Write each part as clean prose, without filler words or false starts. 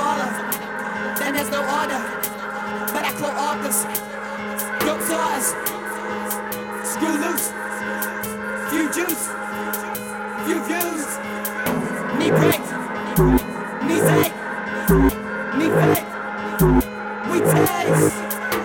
baller, then there's no order. But I call orders, dope stars, screw loose, few juice, few views. Me break, me take, me fake, we taste.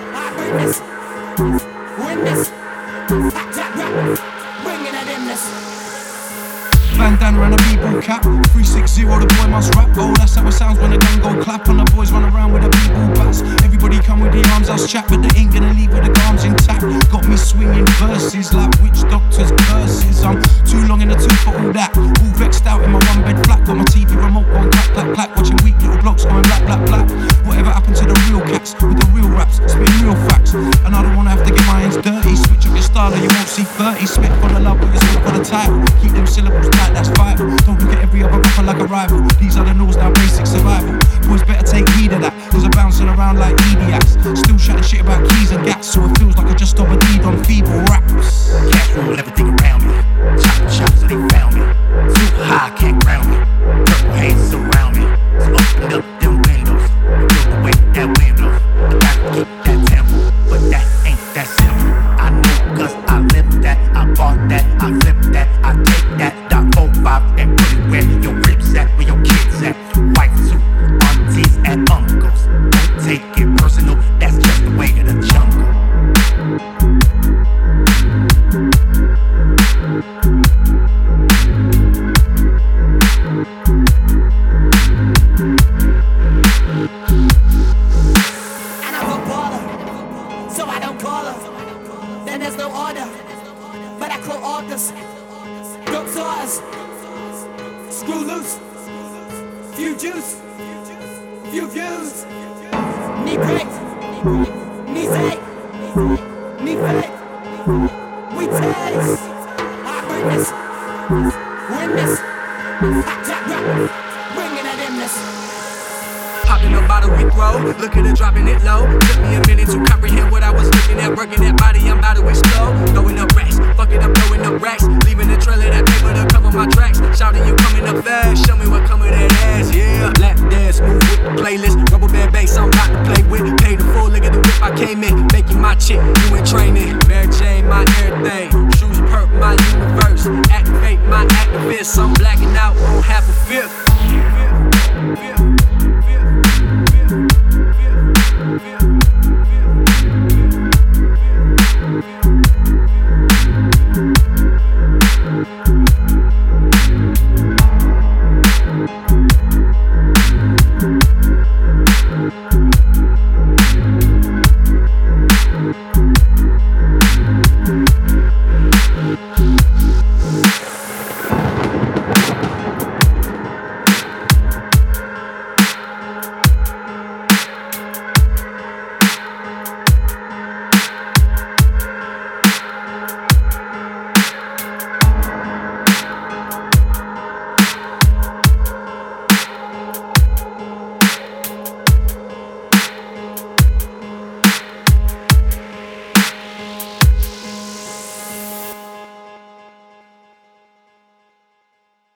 Witness, hot jack rap, bringing that illness. Bandana and a b-ball cap, 360, the boy must rap. Oh, that's how it sounds when the gun go clap. And the boys run around with a b-ball bats. Everybody come with the arms, us chat, but they ain't gonna leave with the arms intact. Got me swinging verses like witch doctor's curses. I'm too long in the tooth for all that. All vexed out in my one bed flat. Got my TV remote going clack, clack, clack. Watching weak little blocks going black, black, black. Whatever happened to the real cats with the real raps, spitting real facts. And I don't wanna have to get my hands dirty. Switch up your style or you won't see 30. Spit for the love, but you spit for the title. Keep them syllables tight, that's vital. Don't look at every other rapper like a rival. These are the rules, now basic survival. Boys better take heed of that, cause I'm bouncing around like Ediacs. Still chatting shit about keys and gats, so it feels like I just stop a deed on feeble raps. Cash rule everything around me. Chop, so they found me. Too high, can't ground me. Purple haze surround me. So open up them windows. Feel the way that wind blows. I gotta keep that tempo, but that ain't that simple. I know cause I live that. I bought that, I flip that, I take that. .05 and put it where your ribs at, where your kids at. Wife suit, aunties and uncles. Don't take it personal, that's just the way of the jungle. And I'm a baller, so I don't call her. Then there's no order, but I call orders. Dope stars, screw loose, few juice, few views. Me break, me take, me fake, we taste. Witness, hot jack rap, bringing that illness. Popping a bottle we throw, look at it dropping it low. Took me a minute to comprehend what I was looking at. Working that body, I'm about to explode. Throwing up racks, fuck it up, throwing up racks. Leaving a trail of that paper to cover my tracks. Shouting you coming up fast, show me what come of that ass, yeah. Lap dance, move with the playlist. Rubber band bass, I'm about to play with. Paid the full, look at the whip I came in. Making my chick, you in training. Mary Jane, my everything. Shoes perk, my universe. Activate my activist, I'm blacking out on half a fifth.